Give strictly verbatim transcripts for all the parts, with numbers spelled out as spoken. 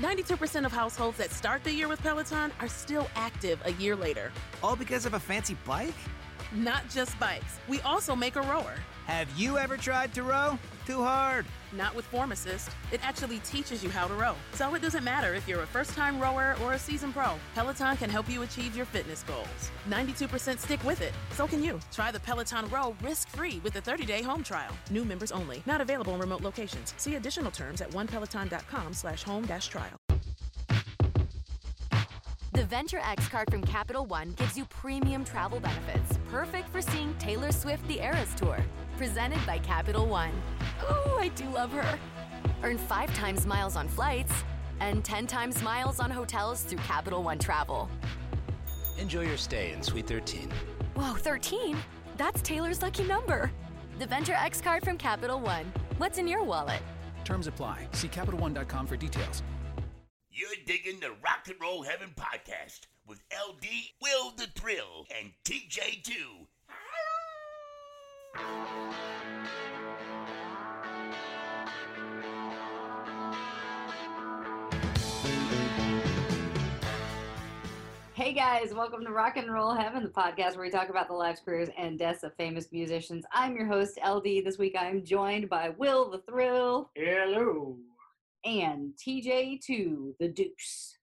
ninety-two percent of households that start the year with Peloton are still active a year later. All because of a fancy bike? Not just bikes. We also make a rower. Have you ever tried to row? Too hard. Not with Form Assist. It actually teaches you how to row. So it doesn't matter if you're a first-time rower or a seasoned pro. Peloton can help you achieve your fitness goals. ninety-two percent stick with it. So can you. Try the Peloton Row risk-free with a thirty-day home trial. New members only. Not available in remote locations. See additional terms at onepeloton.com slash home dash trial. The Venture X card from Capital One gives you premium travel benefits, perfect for seeing Taylor Swift The Eras Tour. Presented by Capital One. Ooh, I do love her. Earn five times miles on flights and ten times miles on hotels through Capital One Travel. Enjoy your stay in Suite thirteen. Whoa, thirteen? That's Taylor's lucky number. The Venture X card from Capital One. What's in your wallet? Terms apply. See Capital One dot com for details. You're digging the Rock and Roll Heaven podcast with L D, Will the Thrill, and T J two. Hey guys, welcome to Rock and Roll Heaven, the podcast where we talk about the lives, careers, and deaths of famous musicians. I'm your host, L D. This week I'm joined by Will the Thrill. Hello. And T J two, the Deuce.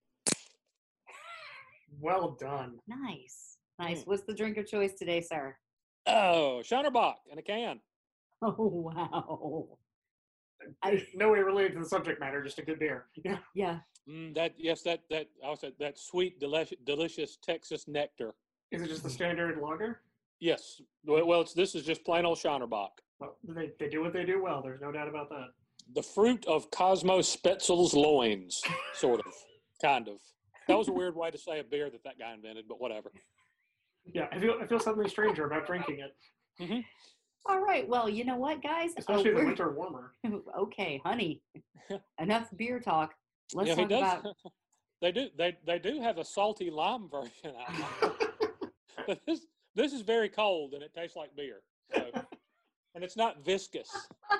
Well done. Nice. Nice. What's the drink of choice today, sir? Oh, Shinerbach in a can. Oh, wow. I, no way related to the subject matter, just a good beer. Yeah. Yeah. Mm, that yes, that that also that sweet, delicious, delicious Texas nectar. Is it just the standard lager? Yes. Well, well it's, this is just plain old Shinerbach. Well, they they do what they do well. There's no doubt about that. The fruit of Cosmo Spetzel's loins, sort of, kind of. That was a weird way to say a beer that that guy invented, but whatever. Yeah, I feel I feel something stranger about drinking it. Mm-hmm. All right. Well, you know what, guys? Especially oh, the winter warmer. Okay, honey. Enough beer talk. Let's yeah, talk does, about. They do. They they do have a salty lime version. But this this is very cold and it tastes like beer. So, and it's not viscous.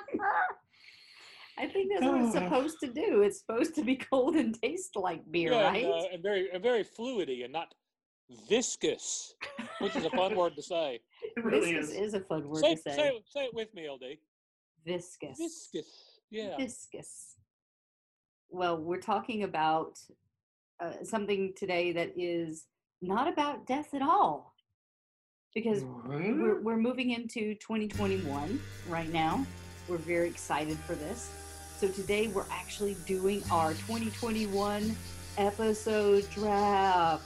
I think that's what it's supposed to do. It's supposed to be cold and taste like beer, yeah, right? And, uh, and very and very fluidy and not viscous, which is a fun word to say. It really viscous is. is a fun word say, to say. Say, say it with me, L D. Viscous. Viscous. Yeah. Viscous. Well, we're talking about uh, something today that is not about death at all, because Mm-hmm. we're we're moving into twenty twenty-one right now. We're very excited for this. So today we're actually doing our twenty twenty-one episode draft.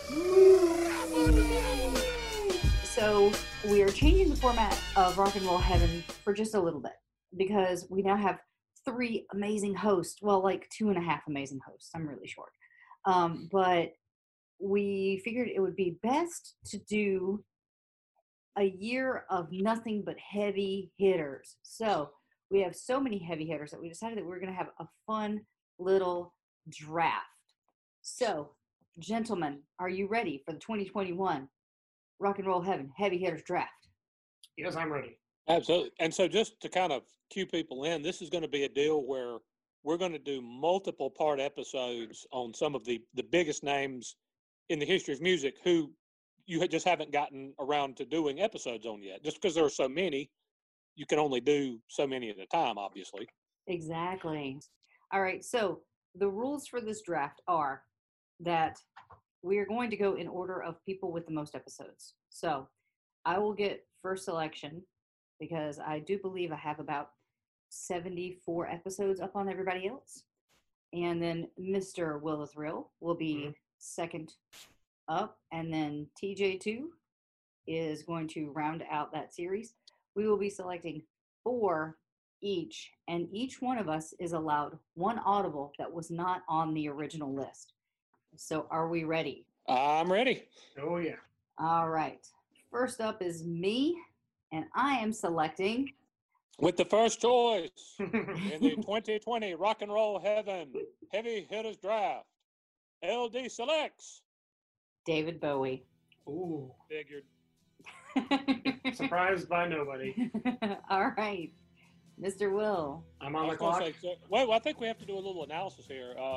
So we are changing the format of Rock and Roll Heaven for just a little bit because we now have three amazing hosts. Well, like two and a half amazing hosts. I'm really short. Um, but we figured it would be best to do a year of nothing but heavy hitters. So we have so many heavy hitters that we decided that we we're going to have a fun little draft. So, gentlemen, are you ready for the twenty twenty-one Rock and Roll Heaven Heavy Hitters Draft? Yes, I'm ready. Absolutely. And so just to kind of cue people in, this is going to be a deal where we're going to do multiple part episodes on some of the, the biggest names in the history of music who you just haven't gotten around to doing episodes on yet. Just because there are so many, you can only do so many at a time, obviously. Exactly. All right. So the rules for this draft are that we are going to go in order of people with the most episodes. So I will get first selection because I do believe I have about seventy-four episodes up on everybody else. And then Mister Will the Thrill will be mm-hmm. second up. And then T J two is going to round out that series. We will be selecting four each, and each one of us is allowed one audible that was not on the original list. So are we ready? I'm ready. Oh, yeah. All right. First up is me, and I am selecting... With the first choice in the twenty twenty Rock and Roll Heaven Heavy Hitters Draft, L D selects... David Bowie. Ooh. Figured. Surprised by nobody. All right. Mister Will. I'm on the clock. Say, so, wait, well, I think we have to do a little analysis here. Uh,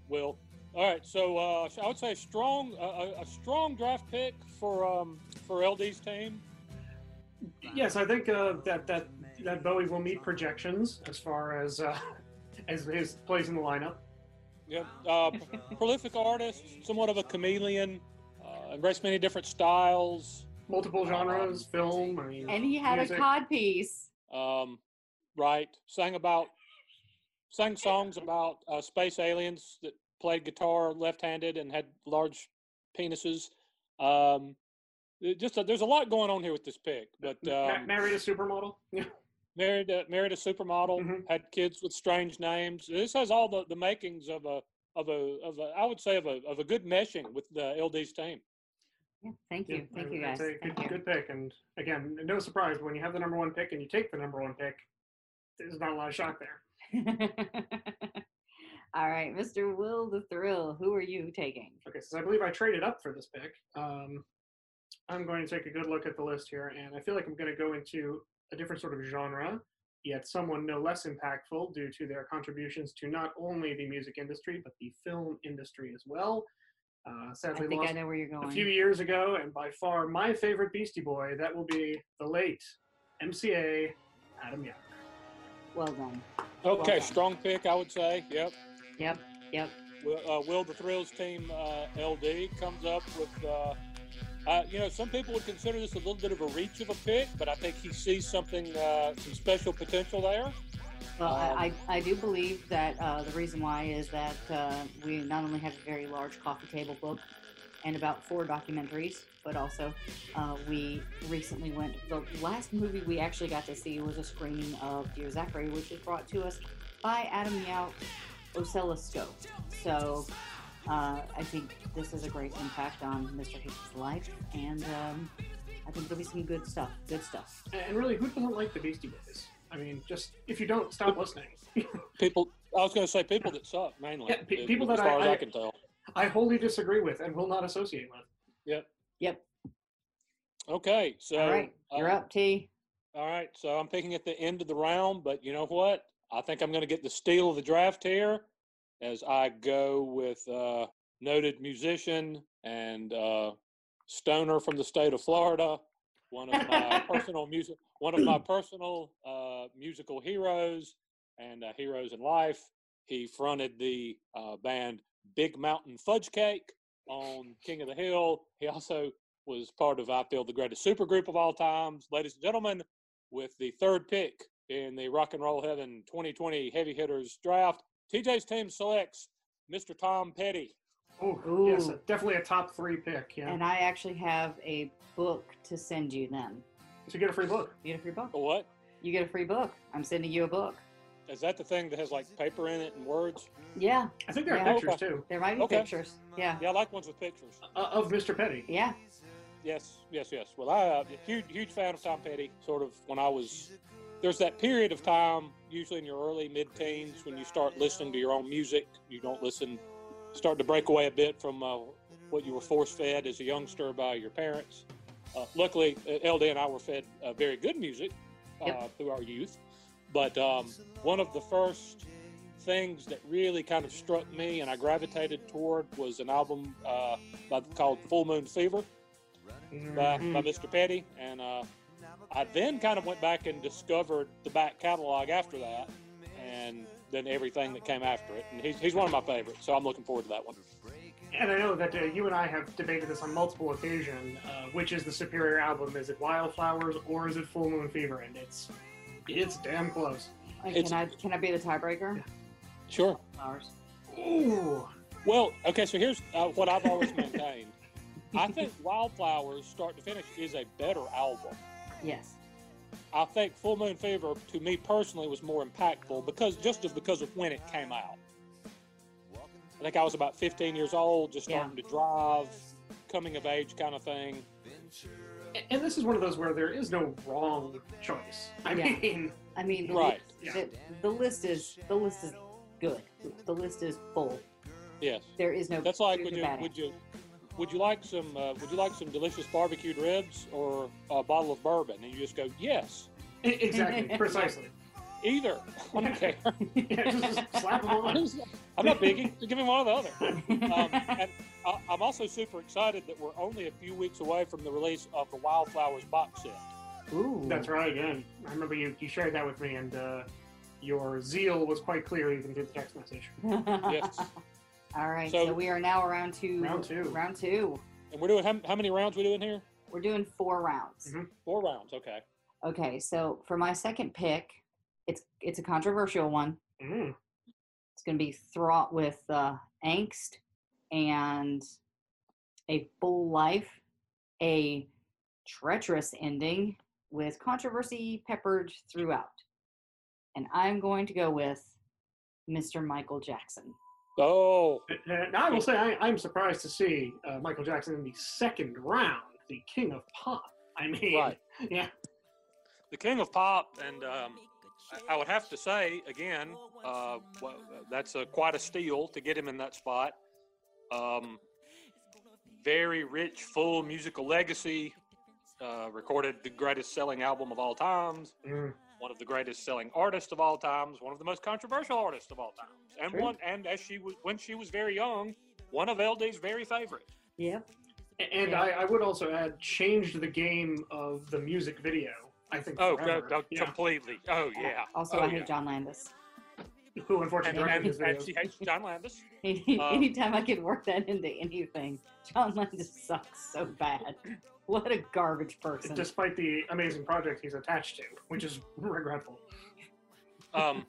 Will. All right, so uh, I would say strong, uh, a, a strong draft pick for um, for L D's team. Yes, I think uh, that that that Bowie will meet projections as far as uh, as his place in the lineup. Yeah, uh, prolific artist, somewhat of a chameleon, uh, embraced many different styles, multiple genres, um, film. I mean, and he had music. a codpiece. Um, right, sang about, sang songs about uh, space aliens that played guitar left-handed and had large penises. Um, just a, there's a lot going on here with this pick, but um, married a supermodel. Yeah. Married a, married a supermodel, mm-hmm. had kids with strange names. This has all the, the makings of a of a of a I would say of a of a good meshing with the L D's team. Yeah, thank you, yeah, thank you guys. A good, thank you. good pick, and again, no surprise when you have the number one pick and you take the number one pick. There's not a lot of shock there. All right, Mister Will the Thrill, who are you taking? Okay, so I believe I traded up for this pick. Um, I'm going to take a good look at the list here, and I feel like I'm going to go into a different sort of genre, yet someone no less impactful due to their contributions to not only the music industry, but the film industry as well. Uh, sadly I think lost I know where you're going. A few years ago, and by far my favorite Beastie Boy, that will be the late M C A Adam Yauch. Well done. Okay, well done. Strong pick, I would say. Yep. Yep, yep. Uh, Will the Thrill's team, uh, L D, comes up with... Uh, Uh, you know, some people would consider this a little bit of a reach of a pick, but I think he sees something, uh, some special potential there. Well, um, I, I do believe that uh, the reason why is that uh, we not only have a very large coffee table book and about four documentaries, but also uh, we recently went, the last movie we actually got to see was a screening of Dear Zachary, which was brought to us by Adam Yauch Oscilloscope. So uh, I think this is a great impact on Mister Hicks' life, and um, I think there'll be some good stuff, good stuff. And really, who doesn't like the Beastie Boys? I mean, just, if you don't, stop listening. People, I was going to say people that suck, mainly. Yeah, pe- people as that far I, as I, I can tell. I wholly disagree with and will not associate with. Yep. Yep. Okay, so. All right, you're uh, up, T. All right, so I'm picking at the end of the round, but you know what? I think I'm going to get the steal of the draft here as I go with uh, noted musician and uh, stoner from the state of Florida, one of my personal music, one of my personal uh, musical heroes and uh, heroes in life. He fronted the uh, band Big Mountain Fudge Cake on King of the Hill. He also was part of, I feel, the greatest supergroup of all times. Ladies and gentlemen, with the third pick in the Rock and Roll Heaven twenty twenty Heavy Hitters Draft, T J's team selects Mister Tom Petty. Oh, yes, definitely a top three pick. Yeah. And I actually have a book to send you then. So you get a free book. You get a free book. A what? You get a free book. I'm sending you a book. Is that the thing that has like paper in it and words? Yeah. I think there are yeah. pictures okay. too. There might be okay. pictures. Yeah. Yeah, I like ones with pictures. Uh, of Mister Petty. Yeah. Yes, yes, yes. Well, I uh, huge, huge fan of Tom Petty. Sort of when I was, there's that period of time, usually in your early mid-teens, when you start listening to your own music. You don't listen, start to break away a bit from uh, what you were force-fed as a youngster by your parents. Uh, luckily, L D and I were fed uh, very good music uh, yep. through our youth. But um, one of the first things that really kind of struck me and I gravitated toward was an album uh, by, called Full Moon Fever by, by Mister Petty. And uh, I then kind of went back and discovered the back catalog after that and then everything that came after it. And he's, he's one of my favorites, so I'm looking forward to that one. And I know that uh, you and I have debated this on multiple occasions. Uh, which is the superior album? Is it Wildflowers or is it Full Moon Fever? And it's it's damn close. Can it's, I can I be the tiebreaker? Yeah. Sure. Flowers. Ooh. Well, okay. So here's uh, what I've always maintained. I think Wildflowers, start to finish, is a better album. Yes. I think Full Moon Fever, to me personally, was more impactful because just as because of when it came out. I think I was about fifteen years old, just starting yeah. to drive, coming of age kind of thing. And this is one of those where there is no wrong choice. I yeah. mean, I mean, the, right. the, the, the list is the list is good. The list is full. Yes. There is no. That's like would you would you would you like some uh, would you like some delicious barbecued ribs or a bottle of bourbon? And you just go yes. Exactly, precisely. Either. I don't care. Yeah, just, just slap them on. I'm not biggie. Just give me one or the other. Um, and I, I'm also super excited that we're only a few weeks away from the release of the Wildflowers box set. Ooh. That's right. Again, I remember you, you shared that with me, and uh, your zeal was quite clear even through the text message. Yes. All right, so, So- we are now around two. Round two. Round two. And we're doing, how, how many rounds we doing here? We're doing four rounds. Mhm. Four rounds, okay. Okay, so for my second pick, it's it's a controversial one. Mm. It's going to be fraught with uh, angst and a full life, a treacherous ending with controversy peppered throughout. And I'm going to go with Mister Michael Jackson. Oh, Uh, Now, I will say I, I'm surprised to see uh, Michael Jackson in the second round, the king of pop. I mean, Right. yeah. the king of pop, and um, I- I would have to say, again, uh, well, that's a, quite a steal to get him in that spot. Um, very rich, full musical legacy, uh, recorded the greatest selling album of all times, Mm. one of the greatest selling artists of all times, one of the most controversial artists of all times, and True. one, and as she was when she was very young, one of L D's very favorite. Yep. A- And Yeah. I, I would also add, changed the game of the music video. I think. Oh, forever. go, go, Yeah. completely. Oh, yeah. Also, oh, I hate yeah. John Landis. Who unfortunately And, directed and, his and videos. she hates John Landis. Any- Um, Anytime I can work that into anything, John Landis sucks so bad. What a garbage person. Despite the amazing project he's attached to, which is regretful. Um,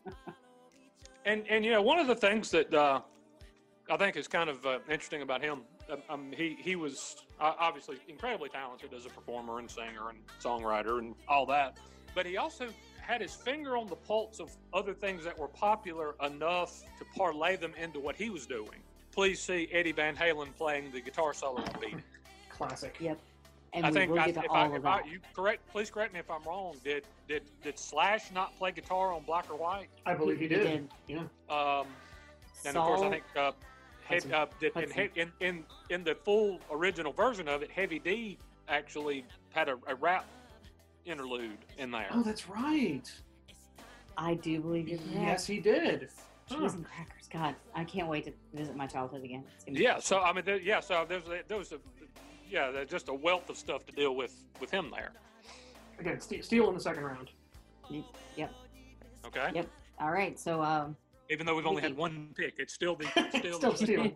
and and you know, one of the things that uh, I think is kind of uh, interesting about him, um, um, he he was uh, obviously incredibly talented as a performer and singer and songwriter and all that, but he also had his finger on the pulse of other things that were popular enough to parlay them into what he was doing. Please see Eddie Van Halen playing the guitar solo on Beat It. Classic. Yep. And I we think will I, get to if, all I, of if I, that. you correct, please correct me if I'm wrong. Did did did Slash not play guitar on Black or White? I believe he, He did. did. Yeah. Um, and of course, I Saul- think uh, head, Hudson. uh, did, in, Hudson. in in in the full original version of it, Heavy D actually had a, a rap interlude in there. Oh, that's right. I do believe you're correct. Yes, he did. Huh. Cheese and crackers. God, I can't wait to visit my childhood again. It's gonna be Yeah. So I mean, there, yeah. So there's a, there was a yeah, there's just a wealth of stuff to deal with with him there. Again, Ste- Steele in the second round. Yep. Okay. Yep. All right. So, um, Even though we've only had Vicky. one pick, it's still the still, Still the, Steele.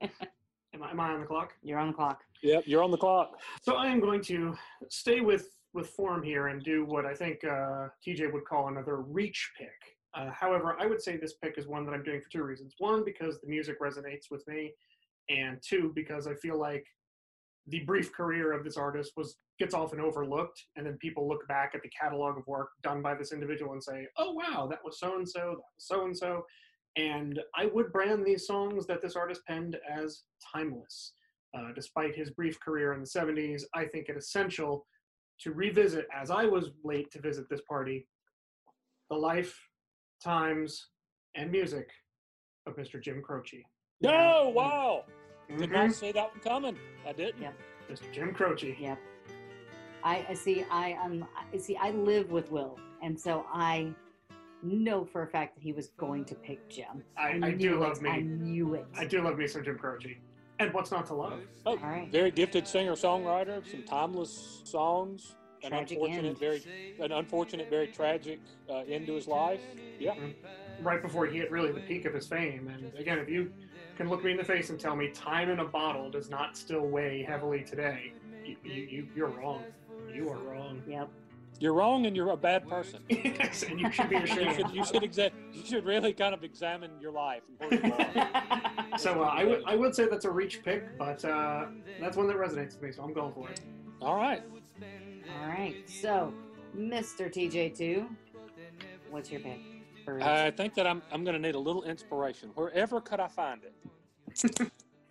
Am I, am I on the clock? you're on the clock. Yep, you're on the clock. So I am going to stay with with form here and do what I think uh, T J would call another reach pick. Uh, however, I would say this pick is one that I'm doing for two reasons. One, because the music resonates with me, and two, because I feel like the brief career of this artist was gets often overlooked, and then people look back at the catalog of work done by this individual and say, "Oh wow, that was so and so, that was so and so." And I would brand these songs that this artist penned as timeless. Uh, despite his brief career in the seventies, I think it essential to revisit, as I was late to visit this party, the life, times, and music of Mister Jim Croce. No, wow. Did Mhm. not see that one coming. I didn't. Yep. Mister Jim Croce. Yep. I, I see. I um. I see. I live with Will, and so I know for a fact that he was going to pick Jim. I, I knew do it. love me. I knew it. I do love me some Jim Croce. And what's not to love? Oh, All right. very gifted singer-songwriter, some timeless songs. An Tragic unfortunate, end. very, an unfortunate, very tragic uh, end to his life. Yeah. Right before he hit really the peak of his fame. And again, if you can look me in the face and tell me time in a bottle does not still weigh heavily today, you, you, you, you're wrong. You are wrong. Yep. You're wrong, and you're a bad person. Yes, and you should be You ashamed. should, you should, exa- you should really kind of examine your life and where you are. So uh, I would I would say that's a reach pick, but uh, that's one that resonates with me, so I'm going for it. All right. All right. So, Mister T J two, what's your pick? For I think that I'm I'm going to need a little inspiration. Wherever could I find it?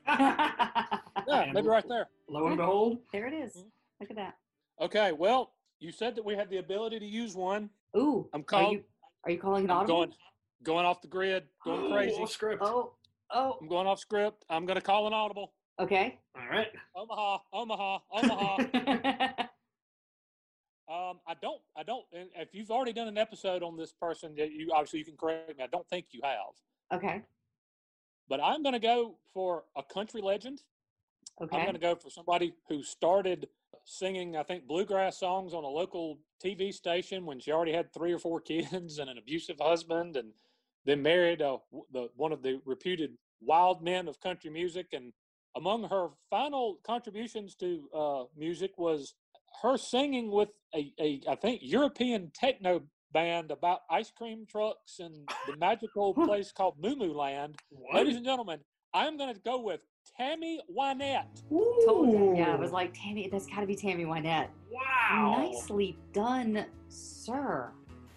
Yeah, maybe right there. Lo and behold, there it is. Look at that. Okay. Well, you said that we had the ability to use one. Ooh. I'm Are called. you, are you calling it I'm audible? going, going off the grid, going crazy. off script. Oh. Oh. I'm going off script. I'm going to call an audible. Okay. All right. Omaha, Omaha, Omaha. Um, I don't, I don't, and if you've already done an episode on this person, that you obviously you can correct me. I don't think you have. Okay. But I'm going to go for a country legend. Okay. I'm going to go for somebody who started singing, I think, bluegrass songs on a local T V station when she already had three or four kids and an abusive husband, and then married uh, the one of the reputed wild men of country music. And among her final contributions to uh, music was her singing with a, a, I think, European techno band about ice cream trucks and the magical place called Moo Moo Land. What? Ladies and gentlemen, I'm going to go with Tammy Wynette. Told you. Yeah, I was like, Tammy, that's got to be Tammy Wynette. Wow. Nicely done, sir.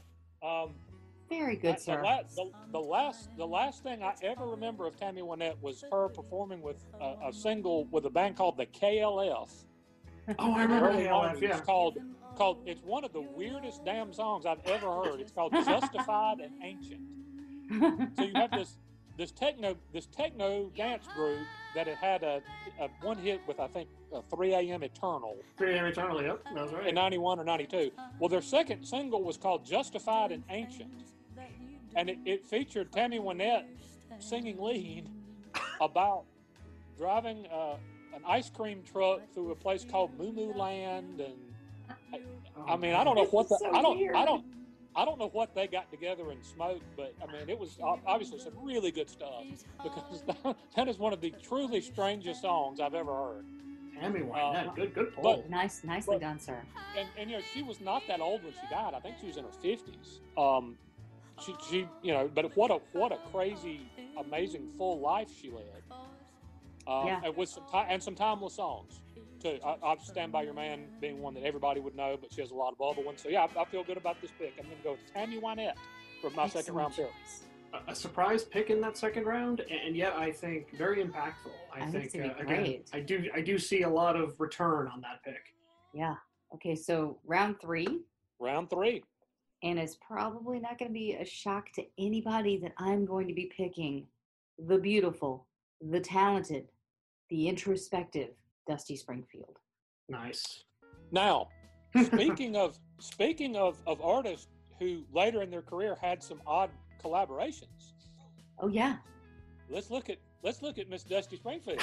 Um, Very good, the, sir. la- the, the last, the last thing I ever remember of Tammy Wynette was her performing with a, a single with a band called the K L F. Oh, I remember Early K L on, F, It's yeah. called, called. It's one of the weirdest damn songs I've ever heard. It's called "Justified and Ancient." So you have this this techno this techno dance group that had had a, a one hit with I think a three A M Eternal three A M Eternal, yep, that was right. in ninety-one or ninety-two. Well, their second single was called "Justified and Ancient," and it, it featured Tammy Wynette singing lead about driving uh, an ice cream truck through a place called Moo Moo Land, and I, I mean I don't know what the, So I don't weird. I don't I don't know what they got together and smoked, but I mean it was obviously some really good stuff, because that is one of the truly strangest songs I've ever heard. Tammy Wynette, Uh, good, good pull. but- Nice, nicely But- done, sir. And, and you know she was not that old when she died. I think she was in her fifties. Um, she she you know, but what a what a crazy, amazing full life she led. Um, Yeah. And with some ti- and some timeless songs too. I, I Stand By Your Man being one that everybody would know, but she has a lot of other ones. So yeah, I, I feel good about this pick. I'm going to go with Tammy Wynette for my second round pick. a, a surprise pick in that second round, and, and yet I think very impactful. I, I think it's think, gonna uh, be again, great. I do I do see a lot of return on that pick. Yeah. Okay, so round three, Round three. and it's probably not going to be a shock to anybody that I'm going to be picking the beautiful, the talented, the introspective Dusty Springfield. Nice. Now, speaking of speaking of, of artists who later in their career had some odd collaborations, Oh yeah. let's look at let's look at Miss Dusty Springfield.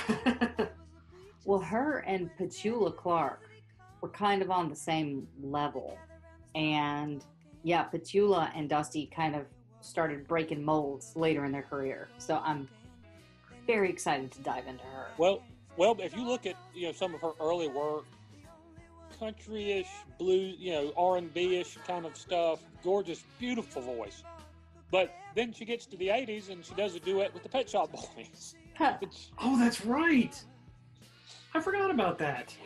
Well, her and Petula Clark were kind of on the same level. And yeah, Petula and Dusty kind of started breaking molds later in their career. So I'm very excited to dive into her. Well, well, if you look at you know some of her early work, country-ish, blues, you know, R and B-ish kind of stuff, gorgeous, beautiful voice. But then she gets to the eighties and she does a duet with the Pet Shop Boys. Which, Oh, that's right. I forgot about that.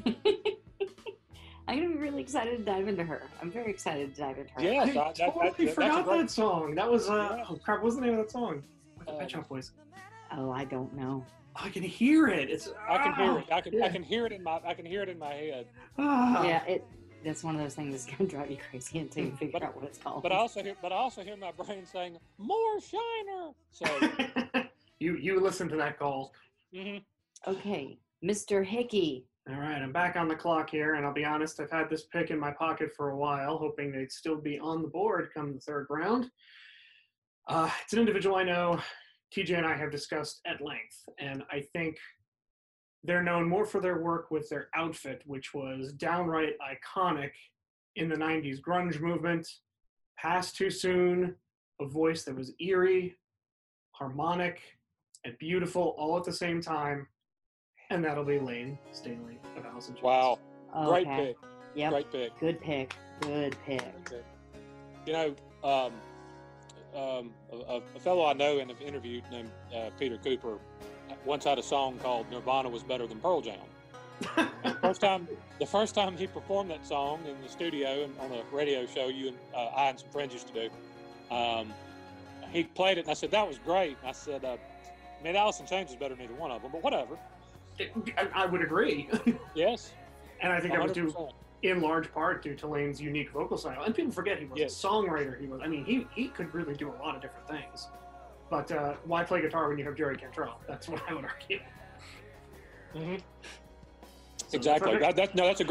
I'm going to be really excited to dive into her. I'm very excited to dive into her. yes, I I, that, totally that, that's a forgot great, that song. That was uh Yeah. oh crap, what was the name of that song? With the Uh, Pet Shop Boys. Oh, I don't know. I can hear it. It's I can hear it. I ah, can yeah. I can hear it in my I can hear it in my head. Ah. Yeah, it. That's one of those things that's going to drive you crazy until you figure But- out what it's called. But I also hear but I also hear my brain saying more Shiner. So you you listen to that call. mhm. Okay, Mister Hickey. All right, I'm back on the clock here, and I'll be honest, I've had this pick in my pocket for a while, hoping they'd still be on the board come the third round. Uh, it's an individual I know T J and I have discussed at length, and I think they're known more for their work with their outfit, which was downright iconic in the nineties grunge movement. Passed Too Soon, a voice that was eerie, harmonic, and beautiful all at the same time. And that'll be Lane Staley of Alice in Chains. Wow. Great Okay. pick. Yep. Great pick. Good pick. Good pick. Great pick. You know, um, um, a, a fellow I know and have interviewed named uh, Peter Cooper once had a song called "Nirvana Was Better Than Pearl Jam." And the first time, the first time he performed that song in the studio and on a radio show you and uh, I and some friends used to do, um, he played it and I said that was great. And I said, uh, I mean, Alice in Chains is better than either one of them, but whatever. I, I would agree. Yes, And I think that was due, one hundred percent. in large part, due to Lane's unique vocal style. And people forget he was Yes. a songwriter. He was, I mean, he, he could really do a lot of different things. But uh, why play guitar when you have Jerry Cantrell? That's what I would argue. Mm-hmm. So Exactly. perfect. That, that, no, that's a great.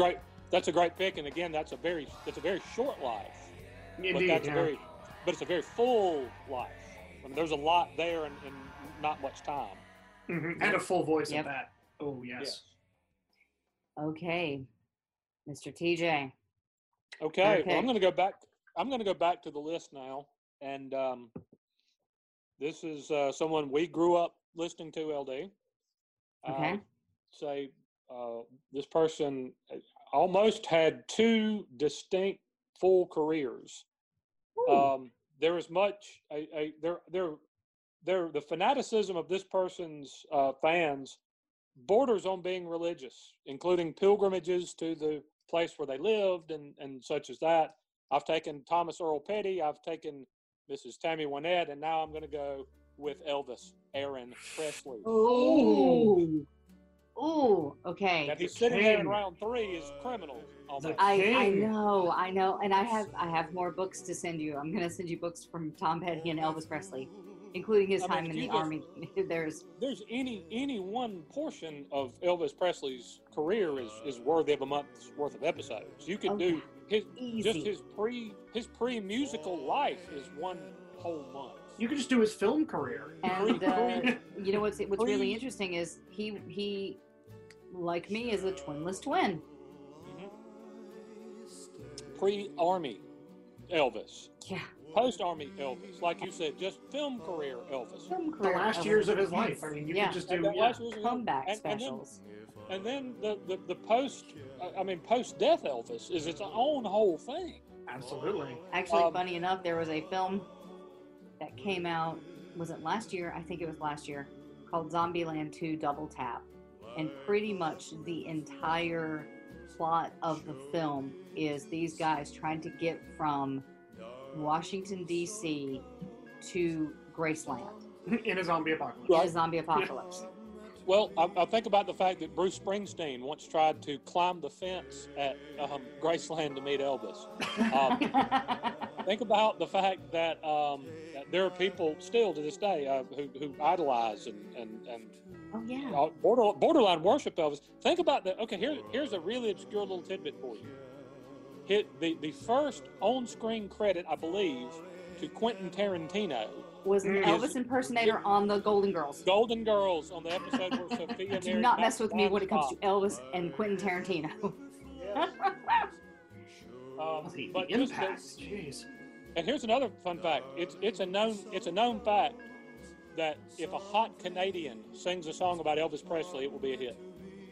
that's a great pick, and again, that's a very it's a very short life. Indeed, but that's yeah. a very but it's a very full life. I mean, there's a lot there and, and not much time. Mm-hmm. And a full voice Yep. at that. Oh yes. Yes. Okay, Mister T J. Okay, Okay. well, I'm going to go back. I'm going to go back to the list now, and um, this is uh, someone we grew up listening to. L D. Okay. Um, say uh, this person almost had two distinct full careers. Um, there is much. A, a, there, there, there. The fanaticism of this person's uh, fans borders on being religious, including pilgrimages to the place where they lived and, and such as that. I've taken Thomas Earl Petty, I've taken Missus Tammy Wynette, and now I'm going to go with Elvis Aaron Presley. Ooh. Ooh, okay. That he's sitting there in king. round three is criminal. Almost. I, I King. know, I know, and I have I have more books to send you. I'm gonna send you books from Tom Petty and Elvis Presley, including his I mean, time if in you the just- army. There's There's any any one portion of Elvis Presley's career is, is worthy of a month's worth of episodes. You could Oh, do his easy. just his pre his pre musical life is one whole month. You could just do his film career. And uh, Pre- you know what's what's really pre- interesting is he he, like me, is a twinless twin. Pre-army Elvis, Yeah, post-army Elvis, like you said, just film career Elvis. film The career. last of years of his yes. life. I mean, you yeah, could just And do the yeah. last years of- comeback and- and then- specials. And then the, the, the post, I mean, post-death Elvis is its own whole thing. Absolutely. Actually, um, funny enough, there was a film that came out. Was it last year? I think it was last year, called Zombieland two Double Tap, and pretty much the entire plot of the film is these guys trying to get from Washington D C to Graceland In a zombie apocalypse. in a zombie apocalypse. Well, I, I think about the fact that Bruce Springsteen once tried to climb the fence at um, Graceland to meet Elvis. Um, think about the fact that, um, that there are people still to this day uh, who, who idolize and, and, and Oh yeah. uh, border, borderline worship Elvis. Think about that. Okay, here, here's a really obscure little tidbit for you. Hit the, the first on-screen credit, I believe, to Quentin Tarantino. Was an Mm. Elvis impersonator on the Golden Girls. Golden Girls on the episode where Sophia Do married not Max mess with me when it comes to Bob. Elvis and Quentin Tarantino. Um, The, the but just the- impact. Jeez. and here's another fun fact. It's it's a known it's a known fact that if a hot Canadian sings a song about Elvis Presley, it will be a hit.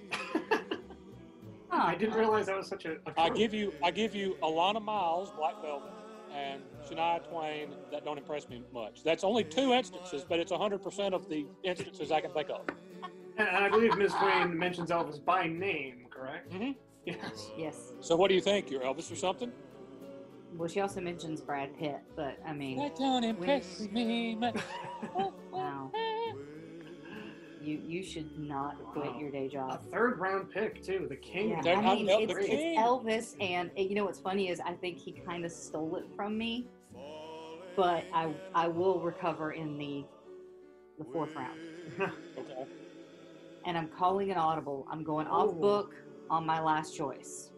I didn't realize that was such a. a I trope. give you I give you Alana Miles, Black Velvet, and Shania Twain. That don't impress me much. That's only two instances, but it's one hundred percent of the instances I can think of. And, and I believe Miz Twain mentions Elvis by name, correct? Mhm. Yes. Yes. So what do you think? You're Elvis or something? Well, she also mentions Brad Pitt, but I mean, That don't impress me much. wow. You you should not quit your day A job. third round pick too, the king. Yeah, That- I mean, I'm it's, the it's king. Elvis, and uh, you know what's funny is I think he kind of stole it from me, but I I will recover in the the fourth round, Okay. and I'm calling an audible. I'm going off Oh. book on my last choice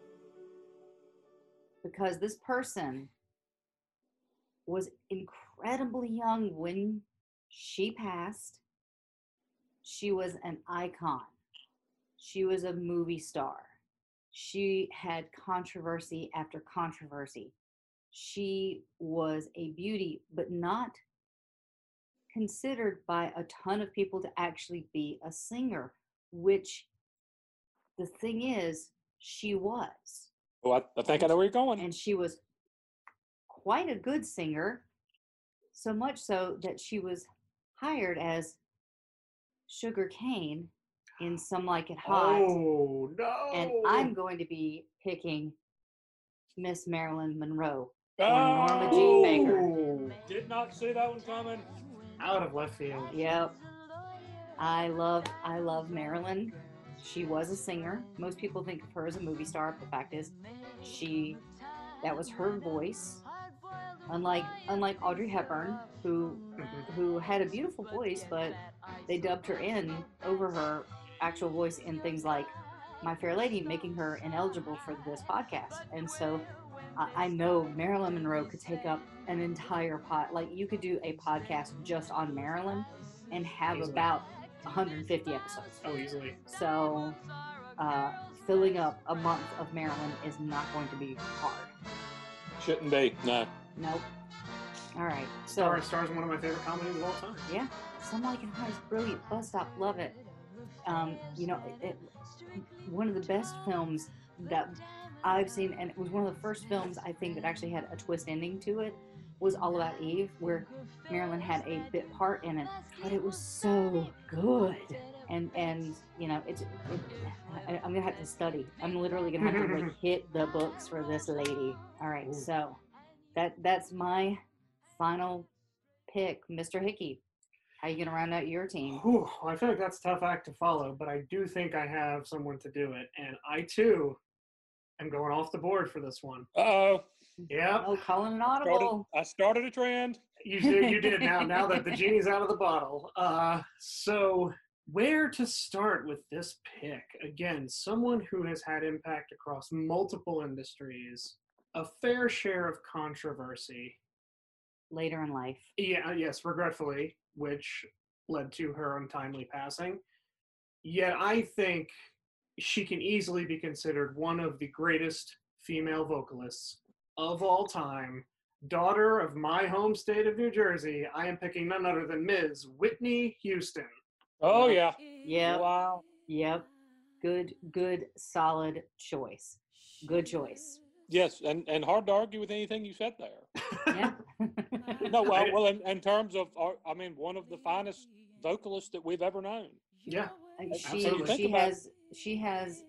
because this person was incredibly young when she passed. She was an icon. She was a movie star. She had controversy after controversy. She was a beauty, but not considered by a ton of people to actually be a singer, which the thing is, she was. Well, I, I think I know where you're going. And she was quite a good singer, so much so that she was hired as Sugar Cane in Some Like It Hot. Oh no! And I'm going to be picking Miss Marilyn Monroe or Oh! Norma Jean Baker. Oh, Did not see that one coming. out of left field. Yep. I love I love Marilyn. She was a singer. Most people think of her as a movie star. The fact is, she that was her voice. Unlike unlike Audrey Hepburn, who who had a beautiful voice, but they dubbed her in over her actual voice in things like My Fair Lady, making her ineligible for this podcast. And so uh, I know Marilyn Monroe could take up an entire pod. Like, you could do a podcast just on Marilyn and have Easily. about one hundred fifty episodes. Oh, easily. So uh, filling up a month of Marilyn is not going to be hard. Shouldn't be. No. Nope. All right. So Star Star's one of my favorite comedies of all time. yeah, Some Like It Hot is brilliant. Bus Stop, love it. Um, you know, it, it, one of the best films that I've seen, and it was one of the first films I think that actually had a twist ending to it, was All About Eve, where Marilyn had a bit part in it, but it was so good. And and you know, it's it, I, I'm gonna have to study. I'm literally gonna have to like hit the books for this lady. All right, Ooh. so that that's my final pick, Mister Hickey. How you gonna round out your team? Whew, I feel like that's a tough act to follow, but I do think I have someone to do it, and I too am going off the board for this one. Uh-oh. Yeah, Oh, calling an Started, audible. I started a trend. you did. You did now. Now that the genie's out of the bottle. Uh, so where to start with this pick? Again, someone who has had impact across multiple industries, a fair share of controversy. Later in life. Yeah, yes, regretfully, which led to her untimely passing. Yet I think she can easily be considered one of the greatest female vocalists of all time. Daughter of my home state of New Jersey, I am picking none other than Miz Whitney Houston. Oh, yeah. Yep. Wow. Yep. Good, good, solid choice. Good choice. Yes, and, and hard to argue with anything you said there. Yeah. No, well, well in, in terms of, our- I mean, one of the finest vocalists that we've ever known. Yeah. she Absolutely. she Think about has she has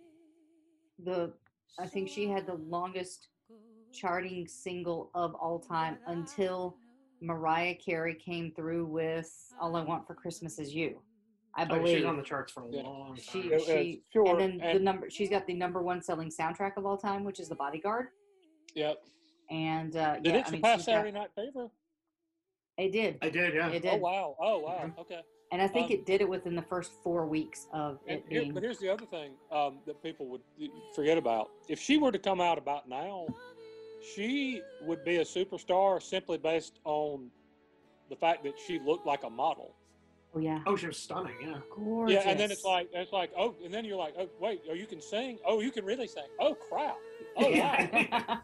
the I think she had the longest charting single of all time until Mariah Carey came through with All I Want for Christmas Is You. I Oh, believe she's on the charts for a Yeah. long time. she Uh, uh, she sure, and then the and- number she's got the number one selling soundtrack of all time, which is The Bodyguard. Yep. And uh, Did yeah, it I mean, surpass she's got- Saturday Night Fever? it did. I did, yeah. It Oh, did. wow. Oh, wow. Mhm. Okay. And I think Um, it did it within the first four weeks of And it here, being. but here's the other thing um, that people would forget about. If she were to come out about now, she would be a superstar simply based on the fact that she looked like a model. Oh yeah, Oh, she was stunning, yeah. gorgeous. Yeah, and then it's like it's like oh, and then you're like, oh wait, oh you can sing, oh you can really sing, oh crap, oh wow,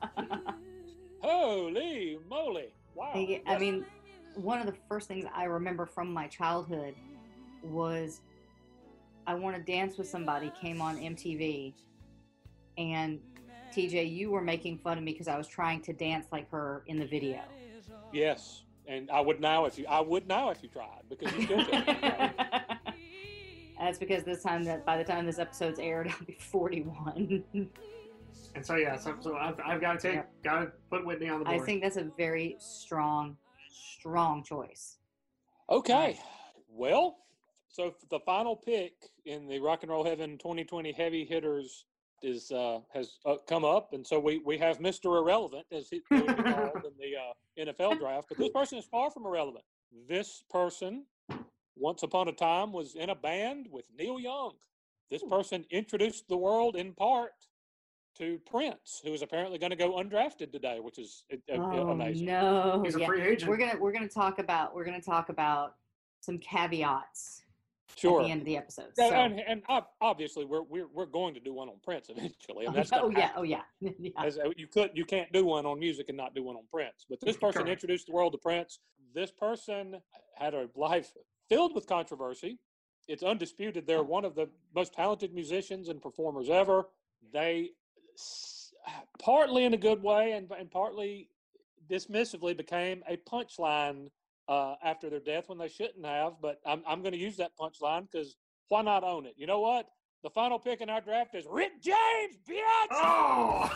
holy moly, wow. I I mean, one of the first things I remember from my childhood was I Want to Dance with Somebody came on M T V, and T J, you were making fun of me because I was trying to dance like her in the video. Yes, and I would now if you I would now if you tried because you still can't. That's because this time that by the time this episode's aired, I'll be forty-one. And so, yeah, so, so I've, I've got to take, Yep. got to put Whitney on the board. I think that's a very strong, strong choice. Okay, well, so the final pick in the Rock and Roll Heaven twenty twenty Heavy Hitters is uh, has uh, come up, and so we, we have Mister Irrelevant, as he was called in the uh, N F L draft. But this person is far from irrelevant. This person, once upon a time, was in a band with Neil Young. This person introduced the world in part to Prince, who is apparently going to go undrafted today, which is uh, Oh amazing. no! He's a Yeah. free agent. We're gonna we're gonna talk about we're gonna talk about some caveats Sure. at the end of the episode. Yeah, So- and, and ob- obviously, we're, we're we're going to do one on Prince eventually. I mean, that's oh gonna yeah, happen. oh yeah, yeah. As, uh, you could you can't do one on music and not do one on Prince. But this person Correct. introduced the world to Prince. This person had a life filled with controversy. It's undisputed they're one of the most talented musicians and performers ever. They s- partly in a good way and and partly dismissively became a punchline uh, after their death when they shouldn't have. But I'm I'm going to use that punchline because why not own it? You know what? The final pick in our draft is Rick James, bitch. Oh!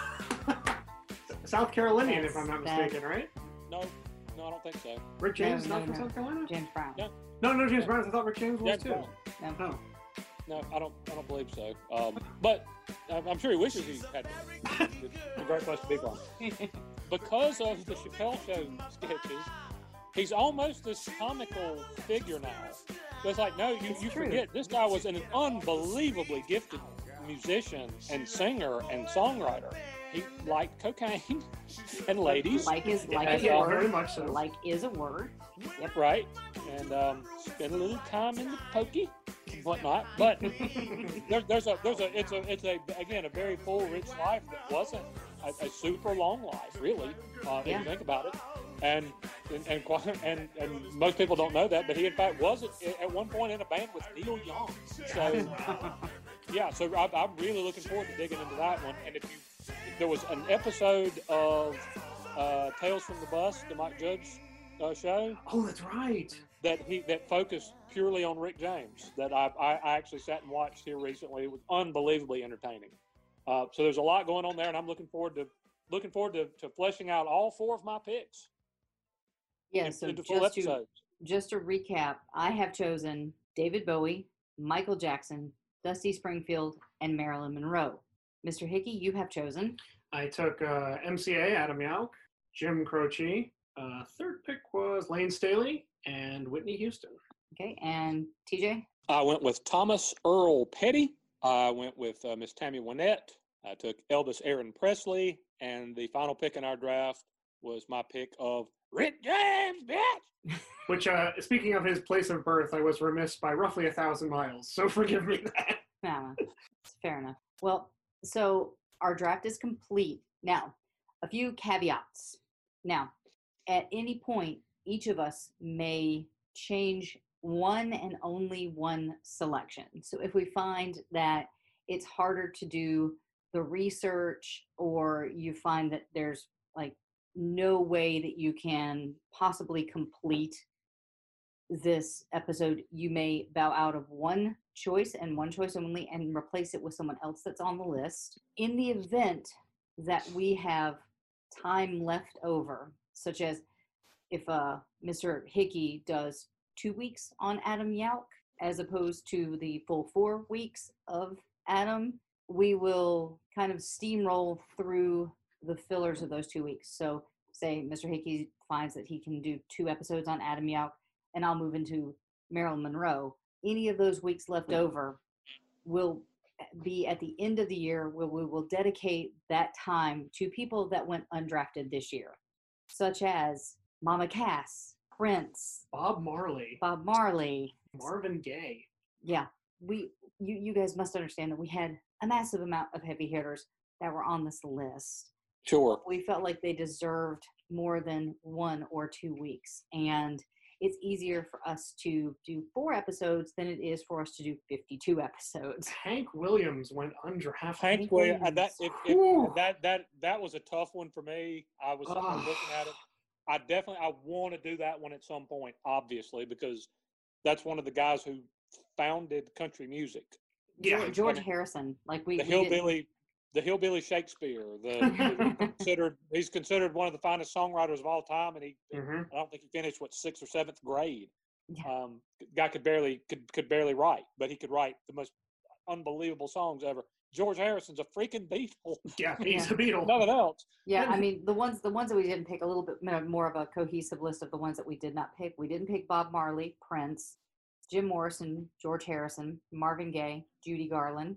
South Carolinian, if That's- I'm not that- mistaken, right? No, no, I don't think so. Rick James is No, not no, from no. South Carolina? James Brown. Yeah. No, no, James Brown. I thought Rick James was James too. Brown. No. Oh. No, I don't. I don't believe so. Um, but I'm I'm sure he wishes he had. It's a great place to be from. Because of the Chappelle Show sketches, he's almost this comical figure now. So it's like, no, you, It's you true. forget this guy was an unbelievably gifted musician and singer and songwriter. He liked cocaine and ladies. Like is like and, is a uh, word. very much so. Like is a word. Yep. Right. And um, spent a little time in the pokey and whatnot. But there's there's a there's a it's a it's a again a very full, rich life that wasn't a, a super long life, really, uh, if Yeah. you think about it. And and and, quite- and and most people don't know that, but he in fact was at, at one point in a band with Neil Young. So yeah, so I, I'm really looking forward to digging into that one. And if you there was an episode of uh, Tales from the Bus, the Mike Judge uh, show, Oh, that's right. that he that focused purely on Rick James. That I I, I actually sat and watched here recently. It was unbelievably entertaining. Uh, so there's a lot going on there, and I'm looking forward to looking forward to, to fleshing out all four of my picks Yeah, in- so into full just to, episodes. just to recap, I have chosen David Bowie, Michael Jackson, Dusty Springfield, and Marilyn Monroe. Mister Hickey, you have chosen. I took uh, M C A, Adam Yauch, Jim Croce. Uh, third pick was Lane Staley and Whitney Houston. Okay, and T J? I went with Thomas Earl Petty. I went with uh, Miss Tammy Wynette. I took Elvis Aaron Presley, and the final pick in our draft was my pick of Rick James, bitch. Which, uh, speaking of his place of birth, I was remiss by roughly a thousand miles. So forgive me that. No, it's fair enough. Well, so our draft is complete. Now, a few caveats. Now, at any point, each of us may change one and only one selection. So if we find that it's harder to do the research, or you find that there's like no way that you can possibly complete this episode, you may bow out of one choice and one choice only and replace it with someone else that's on the list. In the event that we have time left over, such as if uh, Mister Hickey does two weeks on Adam Yauch as opposed to the full four weeks of Adam, we will kind of steamroll through the fillers of those two weeks. So say Mister Hickey finds that he can do two episodes on Adam Yauch, and I'll move into Marilyn Monroe. Any of those weeks left over will be at the end of the year where we will dedicate that time to people that went undrafted this year, such as Mama Cass, Prince, Bob Marley, Bob Marley, Marvin Gaye. Yeah, we you you guys must understand that we had a massive amount of heavy hitters that were on this list. Sure. We felt like they deserved more than one or two weeks, and it's easier for us to do four episodes than it is for us to do fifty-two episodes. Hank Williams went undrafted. Hank Williams. uh, That if, Whew. if, that that that was a tough one for me. I was, I was Ugh. looking at it. I definitely I want to do that one at some point, obviously, because that's one of the guys who founded country music. Yeah, George, George I mean, Harrison, like we, The we didn't- hillbilly, the hillbilly Shakespeare. The he's considered he's considered one of the finest songwriters of all time, and he Mhm. I don't think he finished what sixth or seventh grade. Yeah. Um, guy could barely could could barely write, but he could write the most unbelievable songs ever. George Harrison's a freaking Beatle. Yeah, he's Yeah. a Beatle. Nothing else. Yeah, I mean the ones the ones that we didn't pick, a little bit more more of a cohesive list of the ones that we did not pick. We didn't pick Bob Marley, Prince, Jim Morrison, George Harrison, Marvin Gaye, Judy Garland.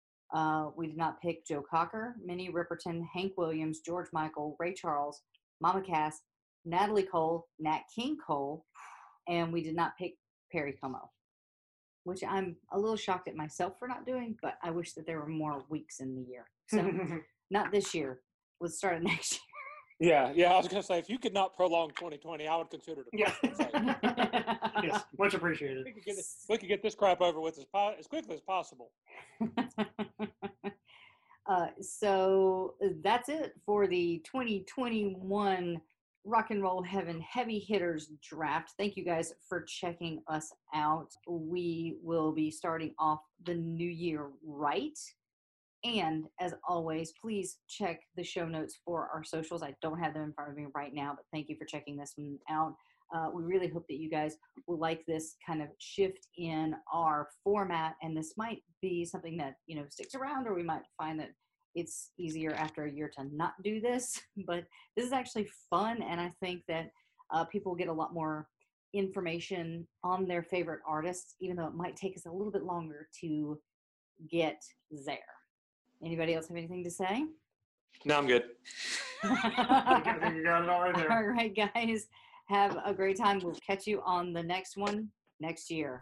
Uh, we did not pick Joe Cocker, Minnie Riperton, Hank Williams, George Michael, Ray Charles, Mama Cass, Natalie Cole, Nat King Cole, and we did not pick Perry Como, which I'm a little shocked at myself for not doing, but I wish that there were more weeks in the year. So not this year. Let's start it next year. Yeah, yeah. I was gonna say if you could not prolong twenty twenty, I would consider it a Yeah. blessing. So Yes, much appreciated. we could get this, we could get this crap over with as po- as quickly as possible. uh, so that's it for the twenty twenty-one Rock and Roll Heaven Heavy Hitters Draft. Thank you guys for checking us out. We will be starting off the new year right. And as always, please check the show notes for our socials. I don't have them in front of me right now, but thank you for checking this one out. Uh, we really hope that you guys will like this kind of shift in our format, and this might be something that, you know, sticks around, or we might find that it's easier after a year to not do this. But this is actually fun, and I think that uh, people get a lot more information on their favorite artists, even though it might take us a little bit longer to get there. Anybody else have anything to say? No, I'm good. I think you got it all right there. All right, guys. Have a great time. We'll catch you on the next one next year.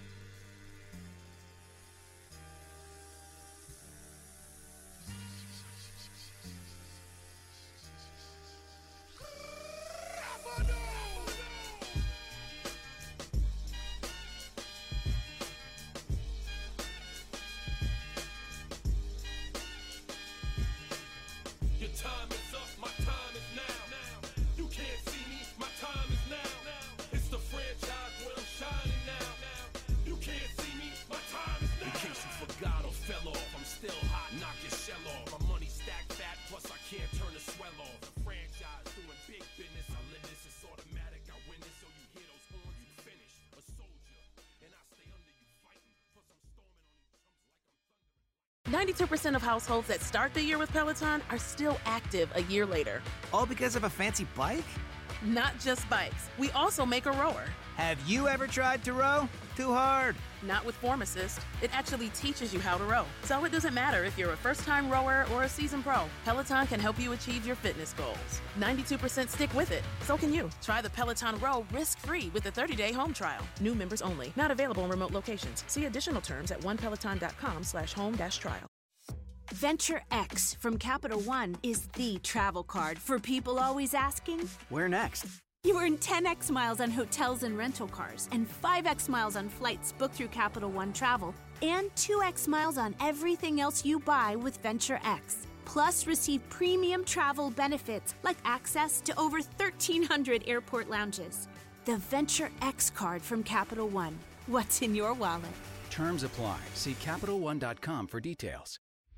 ninety-two percent of households that start the year with Peloton are still active a year later. All because of a fancy bike? Not just bikes. We also make a rower. Have you ever tried to row? Too hard. Not with Form Assist. It actually teaches you how to row. So it doesn't matter if you're a first-time rower or a seasoned pro. Peloton can help you achieve your fitness goals. ninety-two percent stick with it. So can you. Try the Peloton Row risk-free with a thirty-day home trial. New members only. Not available in remote locations. See additional terms at onepeloton.com slash home dash trial. Venture X from Capital One is the travel card for people always asking, Where next? You earn ten x miles on hotels and rental cars, and five x miles on flights booked through Capital One Travel, and two x miles on everything else you buy with Venture X. Plus, receive premium travel benefits like access to over thirteen hundred airport lounges. The Venture X card from Capital One. What's in your wallet? Terms apply. See Capital One dot com for details.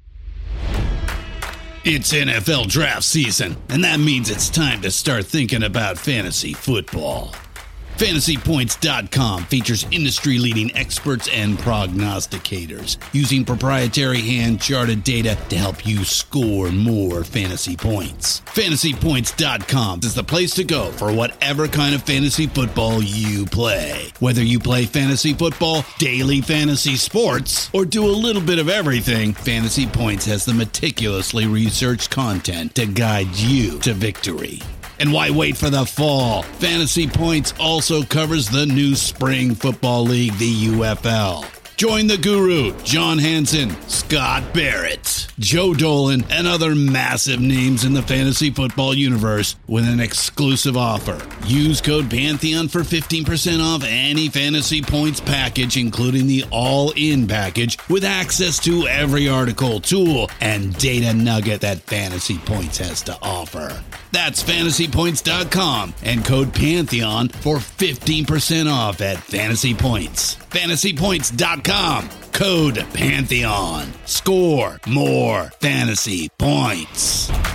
It's N F L draft season, and that means it's time to start thinking about fantasy football. Fantasy Points dot com features industry-leading experts and prognosticators using proprietary hand-charted data to help you score more fantasy points. Fantasy Points dot com is the place to go for whatever kind of fantasy football you play. Whether you play fantasy football, daily fantasy sports, or do a little bit of everything, Fantasy Points has the meticulously researched content to guide you to victory. And why wait for the fall? Fantasy Points also covers the new spring football league, the U F L. Join the guru, John Hansen, Scott Barrett, Joe Dolan, and other massive names in the fantasy football universe with an exclusive offer. Use code Pantheon for fifteen percent off any Fantasy Points package, including the all-in package with access to every article, tool, and data nugget that Fantasy Points has to offer. That's Fantasy Points dot com and code Pantheon for fifteen percent off at Fantasy Points. Fantasy Points dot com, code Pantheon. Score more fantasy points.